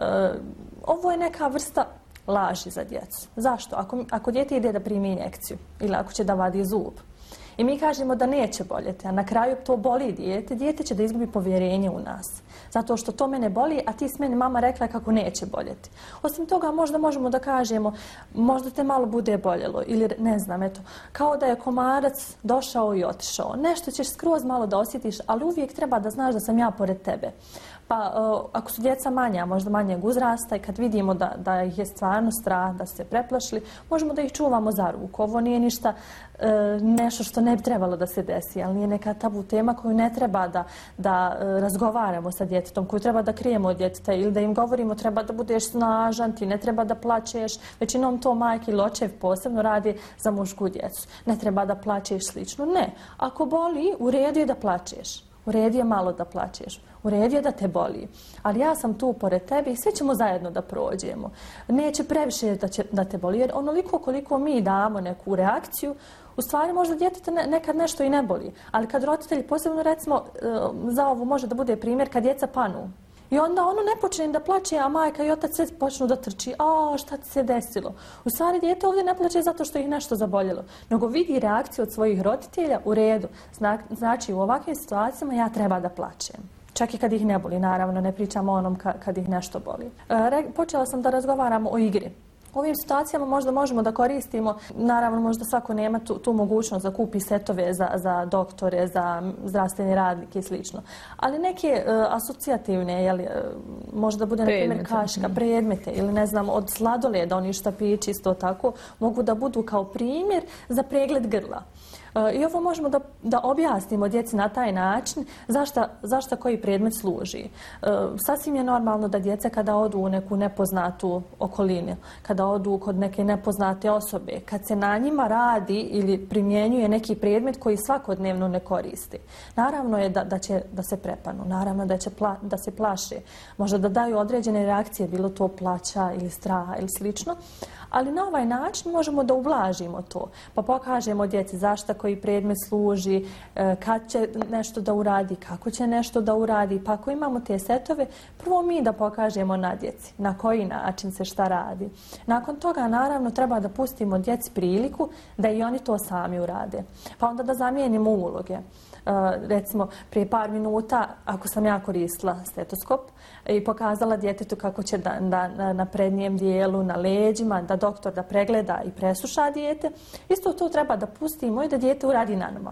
Ovo je neka vrsta laži za djecu. Zašto? Ako dijete ide da primi injekciju ili ako će da vadi zub, i mi kažemo da neće boljeti, a na kraju to boli dijete će da izgubi povjerenje u nas. Zato što to mene boli, a ti s meni mama rekla kako neće boljeti. Osim toga možda možemo da kažemo možda te malo bude boljelo ili ne znam, eto, kao da je komarac došao i otišao. Nešto ćeš skroz malo da osjetiš, ali uvijek treba da znaš da sam ja pored tebe. Pa ako su djeca manja, možda manjeg uzrasta i kad vidimo da ih je stvarno strah, da su se preplašili, možemo da ih čuvamo za ruku. Ovo nije ništa nešto što ne bi trebalo da se desi, ali nije neka tabu tema koju ne treba da razgovaramo sa djetetom, koju treba da krijemo od djeteta ili da im govorimo treba da budeš snažan, ti ne treba da plačeš. Većinom to majke ili očev posebno radi za mušku djecu. Ne treba da plačeš slično. Ne. Ako boli, u redu je da plačeš. U redu je malo da plačeš. U redu je da te boli. Ali ja sam tu pored tebe i svi ćemo zajedno da prođemo. Neće previše da te boli, jer onoliko koliko mi damo neku reakciju, u stvari možda djeteta nekad nešto i ne boli. Ali kad roditelji, posebno recimo za ovo može da bude primjer kad djeca panu. I onda ono ne počne da plače, a majka i otac sve počnu da trči. A šta ti se desilo? U stvari dijete ovdje ne plače zato što ih nešto zaboljelo, nego vidi reakciju od svojih roditelja u redu. Znači u ovakvim situacijama ja treba da plačem. Čak i kad ih ne boli, naravno, ne pričamo o onom kad ih nešto boli. Počela sam da razgovaram o igri. U ovim situacijama možda možemo da koristimo, naravno možda svako nema tu mogućnost da kupi setove za doktore, za zdravstvene radnike i slično. Ali neke asocijativne, možda bude na primjer kaška, predmete ili ne znam od sladoleda, oni štapići isto tako, mogu da budu kao primjer za pregled grla. I ovo možemo da objasnimo djeci na taj način zašto koji predmet služi. Sasvim je normalno da djeca kada odu u neku nepoznatu okolinu, kada odu kod neke nepoznate osobe, kad se na njima radi ili primjenjuje neki predmet koji svakodnevno ne koristi. Naravno je da će da se prepanu, naravno da će da se plaše, možda da daju određene reakcije, bilo to plaća ili straha ili slično. Ali na ovaj način možemo da ublažimo to, pa pokažemo djeci zašto koji predmet služi, kad će nešto da uradi, kako će nešto da uradi. Pa ako imamo te setove, prvo mi da pokažemo na djeci na koji način se šta radi. Nakon toga naravno treba da pustimo djeci priliku da i oni to sami urade. Pa onda da zamijenimo uloge. Recimo, prije par minuta, ako sam ja koristila stetoskop i pokazala djetetu kako će na prednjem dijelu, na leđima, da doktor da pregleda i presluša dijete, isto to treba da pustimo i da dijete uradi na nama.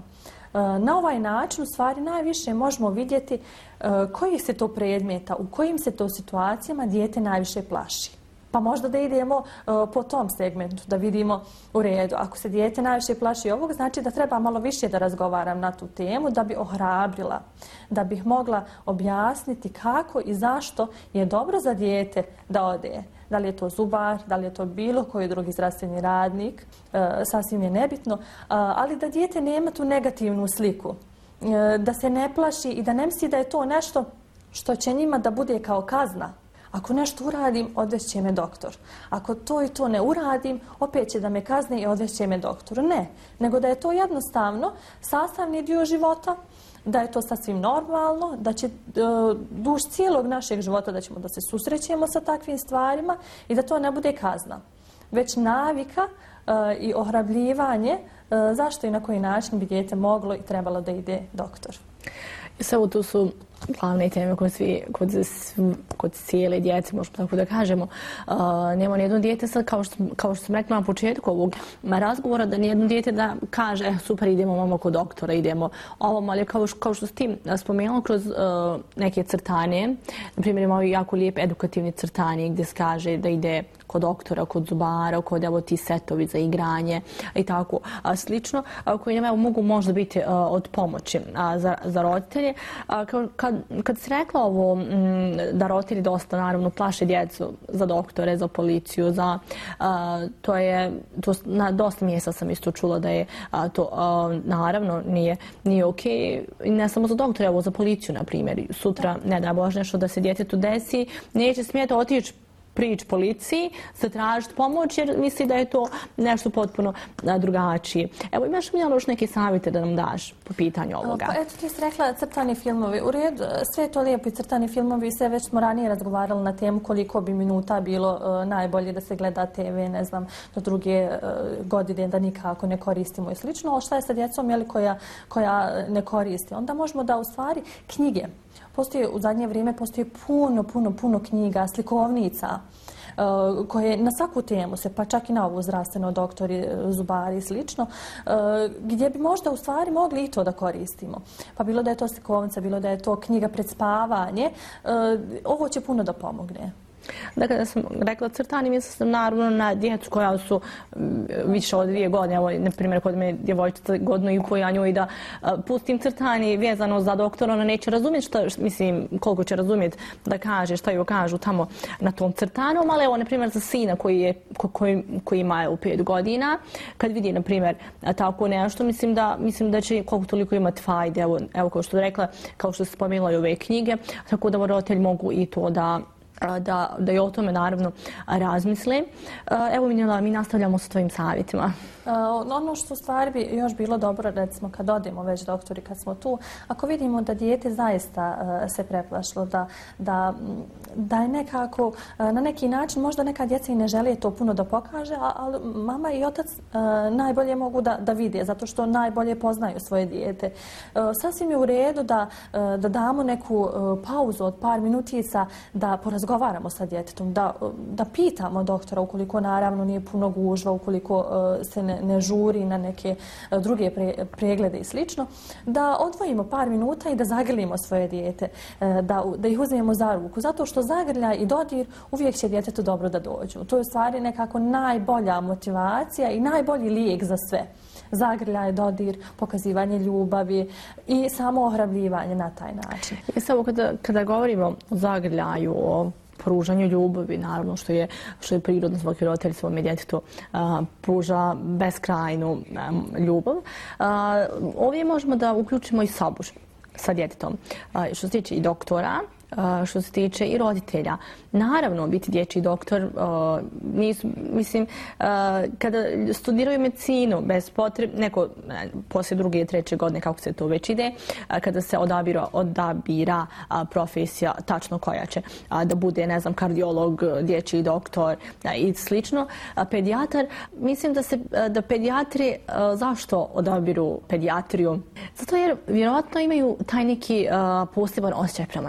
Na ovaj način u stvari najviše možemo vidjeti kojih se to predmeta, u kojim se to situacijama dijete najviše plaši. Pa možda da idemo po tom segmentu, da vidimo u redu. Ako se dijete najviše plaši ovog, znači da treba malo više da razgovaram na tu temu, da bi ohrabrila, da bih mogla objasniti kako i zašto je dobro za dijete da ode. Da li je to zubar, da li je to bilo koji drugi zdravstveni radnik, sasvim je nebitno, ali da dijete nema tu negativnu sliku, da se ne plaši i da ne misli da je to nešto što će njima da bude kao kazna. Ako nešto uradim, odvešće me doktor. Ako to i to ne uradim, opet će da me kazne i odvešće me doktor. Ne, nego da je to jednostavno sastavni dio života, da je to sasvim normalno, da će duž cijelog našeg života da ćemo da se susrećemo sa takvim stvarima i da to ne bude kazna. Već navika i ohrabljivanje zašto i na koji način bi dijete moglo i trebalo da ide doktor.
Samo tu su glavne teme kod cijele djece, možemo tako da kažemo. Nema nijedno dijete sad, kao što sam rekla na početku ovog razgovora, da nijedno dijete da kaže super, idemo mamo kod doktora, idemo ovom, ali kao što si ti spomenula kroz neke crtanje, na primjer imamo jako lijep edukativni crtanje gdje se kaže da ide kod doktora, kod zubara, kod evo ti setovi za igranje i tako slično, koji nam mogu možda biti od pomoći za roditelje. Kad si rekla ovo da roditelji dosta naravno plaše djecu za doktore, za policiju, na dosta mjesta sam isto čula da je to naravno nije okej. Ne samo za doktore, evo za policiju na primjer. Sutra, ne da Bože, nešto da se djetetu desi, neće smjeti otići prići policiji, zatražiti pomoć jer misli da je to nešto potpuno drugačije. Evo, imaš mi još neke savjete da nam daš po pitanju ovoga?
Pa eto, ti si rekla crtani filmovi. U redu, sve je to lijepo i crtani filmovi, sve već smo ranije razgovarali na temu koliko bi minuta bilo najbolje da se gleda TV, ne znam, do druge godine da nikako ne koristimo i slično. Ali šta je sa djecom koja ne koristi? Onda možemo da u stvari knjige. U zadnje vrijeme postoji puno knjiga, slikovnica koje na svaku temu se, pa čak i na ovu zdravstveno, doktori, zubari i slično, gdje bi možda u stvari mogli i to da koristimo. Pa bilo da je to slikovnica, bilo da je to knjiga pred spavanje, ovo će puno da pomogne.
Dakle, da sam rekla crtani, mislim sam naravno na djecu koja su više od 2 godine. Evo, na primjer, kod me djevojčica 1,5 godina, ja njoj da pustim crtani vezano za doktora, ona neće razumjeti koliko će razumjeti da kaže šta joj kažu tamo na tom crtanom, ali evo, na primjer, za sina koji ima 5 godina, kad vidi, na primjer, tako nešto, mislim da će koliko toliko imati fajde. Evo, kao što je rekla, kao što se spomenula i ove knjige, tako da roditelji mogu i to da i o tome naravno razmisle. Evo, mi nastavljamo sa tvojim savjetima.
Ono što u stvari bi još bilo dobro, recimo kad odemo već doktori, kad smo tu, ako vidimo da dijete zaista se preplašilo, da je nekako na neki način, možda neka djeca i ne žele to puno da pokaže, ali mama i otac najbolje mogu da vide, zato što najbolje poznaju svoje dijete. Sasvim je u redu da damo neku pauzu od par minutica, da porazgovaramo sa djetetom, da pitamo doktora ukoliko naravno nije puno gužva, ukoliko se ne žuri na neke druge preglede i slično, da odvojimo par minuta i da zagrlimo svoje dijete, da ih uzmemo za ruku, zato što zagrljaj i dodir uvijek će djetetu dobro da dođu. To je u stvari nekako najbolja motivacija i najbolji lijek za sve. Zagrljaj, dodir, pokazivanje ljubavi i samo ohrabljivanje na taj način.
I samo kada govorimo o zagrljaju, o pružanju ljubavi, naravno što je prirodno, svaki roditelj svome djetetu pruža beskrajnu ljubav. Ovdje možemo da uključimo i sobu sa djetetom. Što se tiče i doktora, što se tiče i roditelja. Naravno, biti dječji doktor, mislim, kada studiraju medicinu, bez potrebe, neko poslije 2. i 3. godine, kako se to već ide, kada se odabira profesija tačno koja će da bude, ne znam, kardiolog, dječji doktor i slično, pedijatar, mislim da pedijatri, zašto odabiru pedijatriju? Zato jer vjerojatno imaju taj neki poseban osjećaj prema djetetu.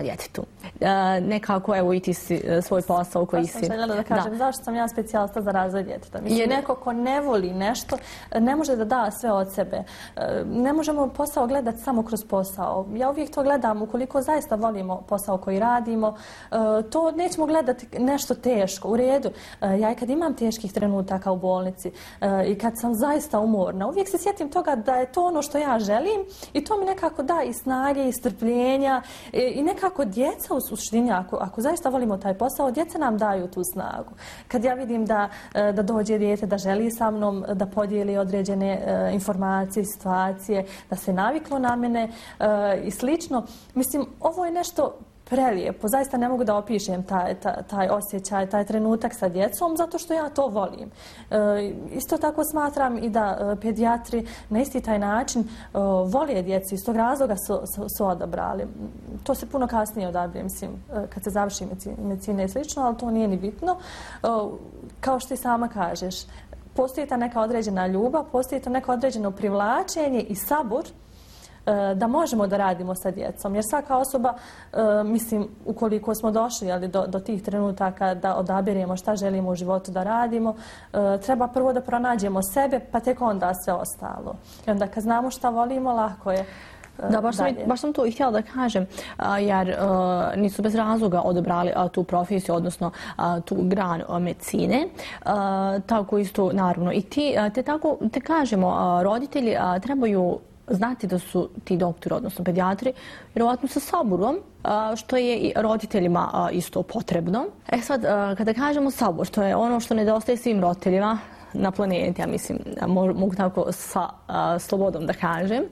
nekako evo i ti si svoj posao koji si...
Pa sam željela da kažem, zašto sam ja specijalista za razvoj djeteta? Mislim, neko ko ne voli nešto, ne može da da sve od sebe. Ne možemo posao gledati samo kroz posao. Ja uvijek to gledam, ukoliko zaista volimo posao koji radimo, to nećemo gledati nešto teško, u redu. Ja i kad imam teških trenutaka u bolnici i kad sam zaista umorna, uvijek se sjetim toga da je to ono što ja želim i to mi nekako da i snage i strpljenja i nekako djeca u suštini, ako zaista volimo taj posao, djeca nam daju tu snagu. Kad ja vidim da dođe dijete, da želi sa mnom da podijeli određene informacije, situacije, da se naviklo na mene i slično, mislim, ovo je nešto prelijepo. Zaista ne mogu da opišem taj osjećaj, taj trenutak sa djecom, zato što ja to volim. Isto tako smatram i da pedijatri na isti taj način vole djecu, iz tog razloga su odabrali. To se puno kasnije odabire, mislim, kad se završi medicina i slično, ali to nije ni bitno. Kao što i sama kažeš, postoji ta neka određena ljubav, postoji to neko određeno privlačenje i sabor da možemo da radimo sa djecom. Jer svaka osoba, mislim, ukoliko smo došli do tih trenutaka da odabiremo šta želimo u životu da radimo, treba prvo da pronađemo sebe, pa tek onda sve ostalo. I onda kad znamo šta volimo, lako je.
Da, baš sam to i htjela da kažem, jer nisu bez razloga odabrali tu profesiju, odnosno tu granu medicine. Tako isto, naravno, i te kažemo, roditelji trebaju znati da su ti doktori, odnosno pedijatri, vjerovatno sa saburom, što je i roditeljima isto potrebno. Sad, kada kažemo sabor, što je ono što nedostaje svim roditeljima na planeti, ja mislim, mogu tako sa slobodom da kažem,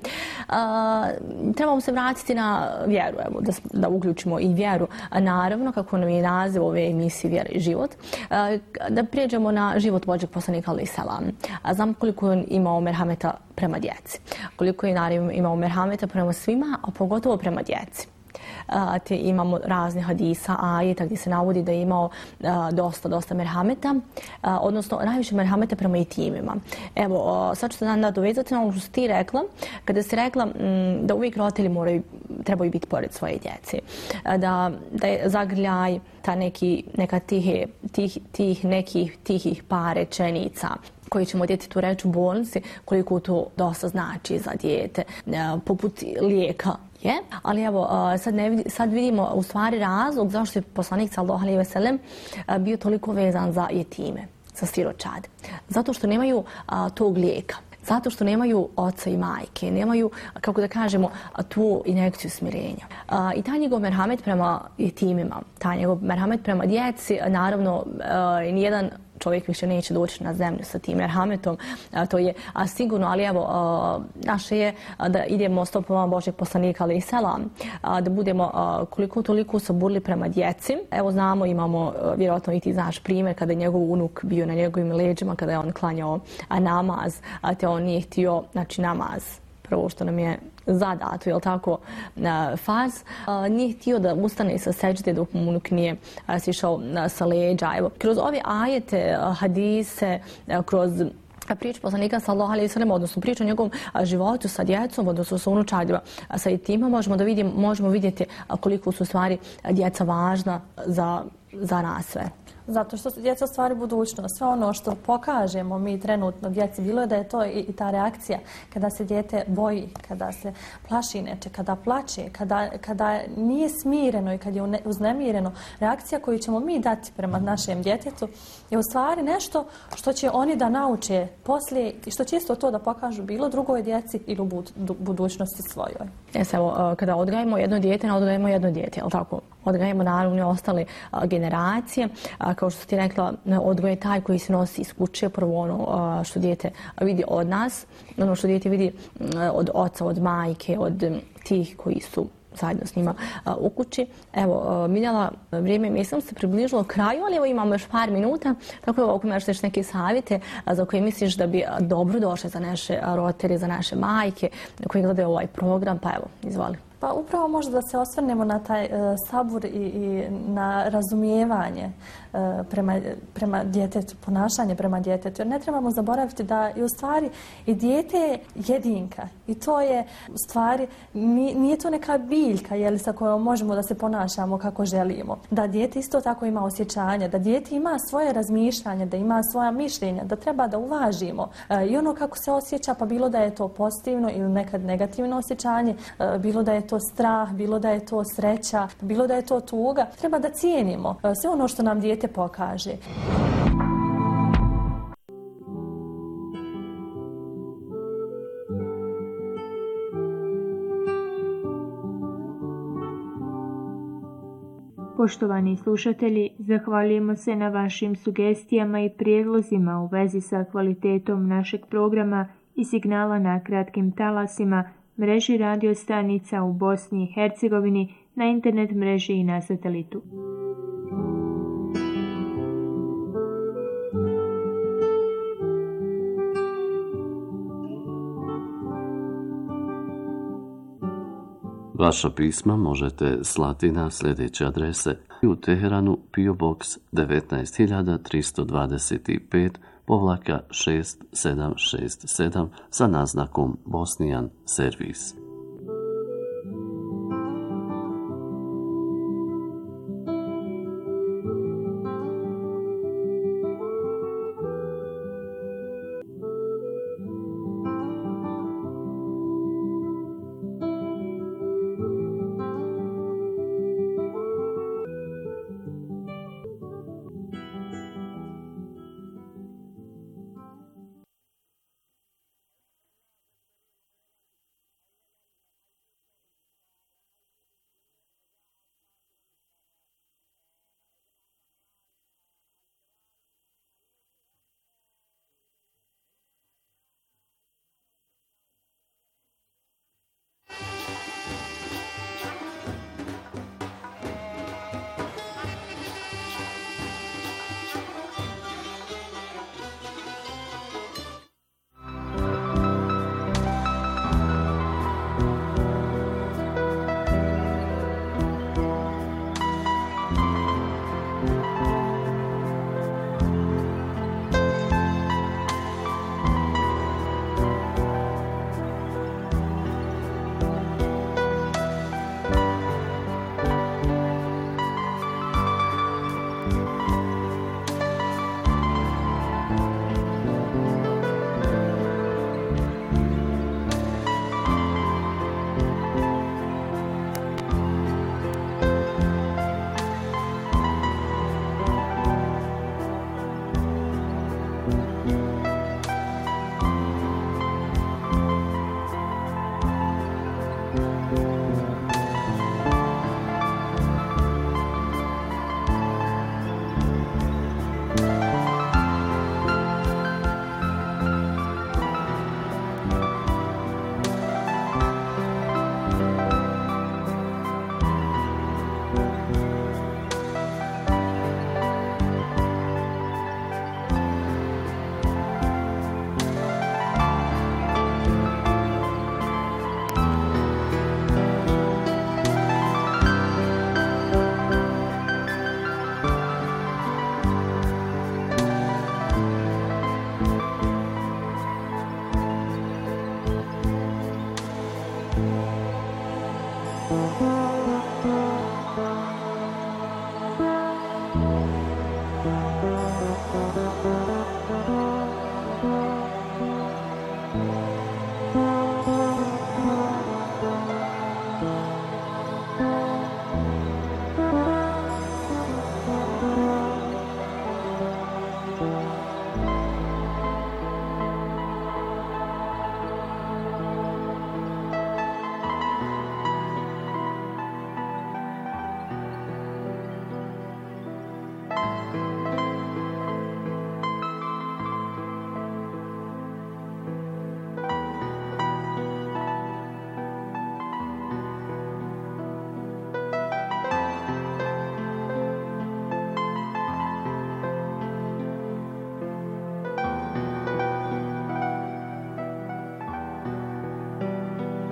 trebamo se vratiti na vjeru, evo, da uključimo i vjeru. Naravno, kako nam je naziv ove emisije Vjera i život, da prijeđemo na život Božjeg poslanika alejhi selam. Znam koliko je imao merhameta prema djeci, koliko je naravno imao merhameta prema svima, a pogotovo prema djeci. Te imamo razne hadisa, ajeta gdje se navodi da je imao dosta merhameta, odnosno najviše merhameta prema jetimima. Evo, sad ću se nadovezati na ono što si ti rekla, kada si rekla da uvijek roditelji trebaju biti pored svoje djece, da je zagrljaj neka tihih par rečenica koji ćemo djetetu reći u bolnici, koliko to dosta znači za dijete, poput lijeka. Ali evo, sad vidimo u stvari razlog zašto je poslanik sallallahu alejhi ve sellem bio toliko vezan za jetime, za siročad. Zato što nemaju tog lijeka. Zato što nemaju oca i majke, nemaju, kako da kažemo, tu injekciju smirenja. I taj njegov merhamet prema jetimima, taj njegov merhamet prema djeci, naravno, nijedan čovjek više neće doći na zemlju sa tim merhametom, to je sigurno, ali evo, naše je da idemo stopama Božjeg poslanika alejhi selam, da budemo koliko toliko saburli prema djeci. Evo znamo, imamo, vjerojatno i ti znaš primjer, kada je njegov unuk bio na njegovim leđima, kada je on klanjao namaz, te on nije htio, znači namaz, prvo što nam je zadato, jel tako, farz, nije htio da ustane sa sećde dok mu unuk nije sišao sa leđa. Evo, kroz ove ajete, hadise, kroz priču poslanika sallallahu alejhi ve sellem, odnosno priču o njegovom životu sa djecom, odnosno sa unučadima, sa jetima, možemo vidjeti koliko su stvari djeca važna za nas sve.
Zato što su djeca stvari budućnost. Sve ono što pokažemo mi trenutno djeci, bilo je da je to i ta reakcija kada se dijete boji, kada se plaši neče, kada plače, kada nije smireno i kad je uznemireno. Reakcija koju ćemo mi dati prema našem djetetu je u stvari nešto što će oni da nauče poslije i što će isto to da pokažu bilo drugoj djeci ili u budućnosti svojoj.
Evo, kada odgajamo jedno dijete, ne odgajamo jedno dijete, jel tako? Odgajamo naravno i ostale generacije. Kao što ti rekla, odgoj je taj koji se nosi iz kuće, prvo ono što dijete vidi od nas, ono što dijete vidi od oca, od majke, od tih koji su zajedno s njima u kući. Evo, Miljana, vrijeme mislim se približilo kraju, ali evo imamo još par minuta, tako evo, ako imaš još neke savjete za koje misliš da bi dobro došle za naše roditelje, za naše majke koji gledaju ovaj program, pa evo, izvoli.
Pa upravo možda da se osvrnemo na taj sabur i na razumijevanje prema djetetu, ponašanje prema djetetu. Jer ne trebamo zaboraviti da je u stvari i dijete je jedinka i to je u stvari, nije to neka biljka sa kojom možemo da se ponašamo kako želimo. Da dijete isto tako ima osjećanja, da dijete ima svoje razmišljanje, da ima svoja mišljenja, da treba da uvažimo i ono kako se osjeća, pa bilo da je to pozitivno ili nekad negativno osjećanje, bilo da je to strah, bilo da je to sreća, bilo da je to tuga. Treba da cijenimo sve ono što nam dijete pokaže.
Poštovani slušatelji, zahvaljujemo se na vašim sugestijama i prijedlozima u vezi sa kvalitetom našeg programa i signala na kratkim talasima, mreži radio stanica u Bosni i Hercegovini, na internet mreži i na satelitu.
Vaša pisma možete slati na sljedeće adrese: u Teheranu PO Box 19325-6767 sa naznakom Bosnian Servis.
Thank you.